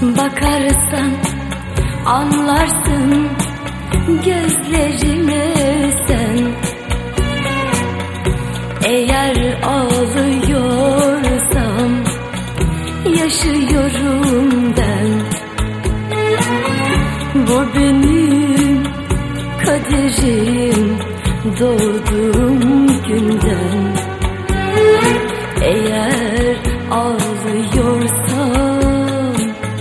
Bakarsan anlarsın gözlerime sen. Eğer ağlıyorsam yaşıyorum ben. Bu benim kaderim doğduğum günden. Eğer ağlıyorsam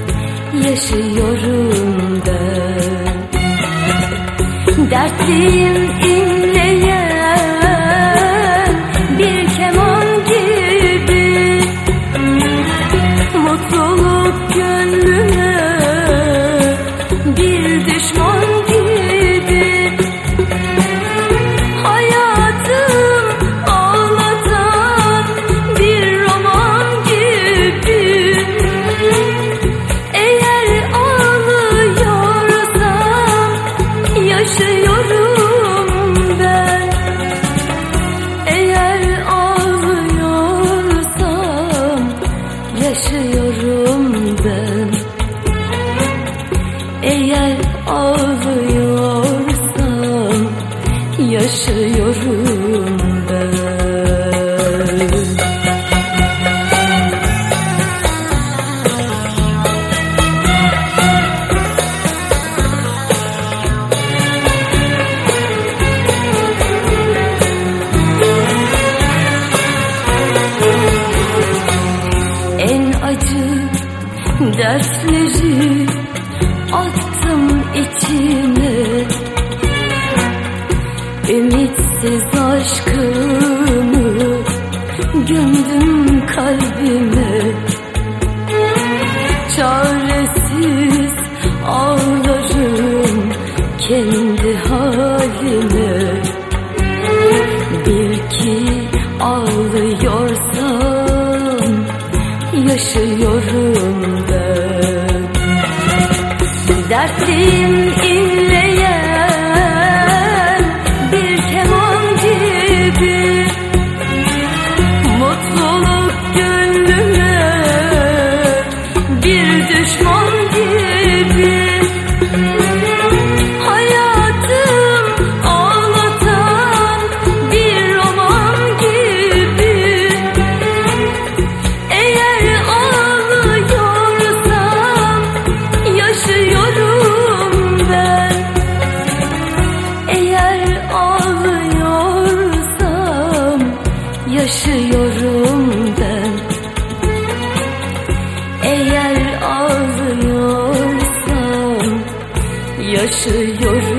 yaşıyorum ben. Dertliyim inleyen bir keman gibi, mutluluk gönlüme bir düşman gibi. Hayatım ağlatan bir roman gibi. Eğer ağlıyorsam yaşıyorum ben. Eğer ağlıyorsam yaşıyorum ben. Eğer ağlıyorsam yaşıyorum ben. En acı dersleri attım içime, ümitsiz aşkımı gömdüm kalbime. Çaresiz ağlarım kendi halime. Bil ki ağlıyorsam yaşıyorum ben. Dertliyim inleyen bir keman gibi, mutluluk gönlüme bir düşman gibi. Hayatım ağlatan bir roman gibi. Eğer ağlıyorsam yaşıyorum ben. Eğer ağlıyorsam yaşıyorum ben. Eğer ağlıyorsam yaşıyorum.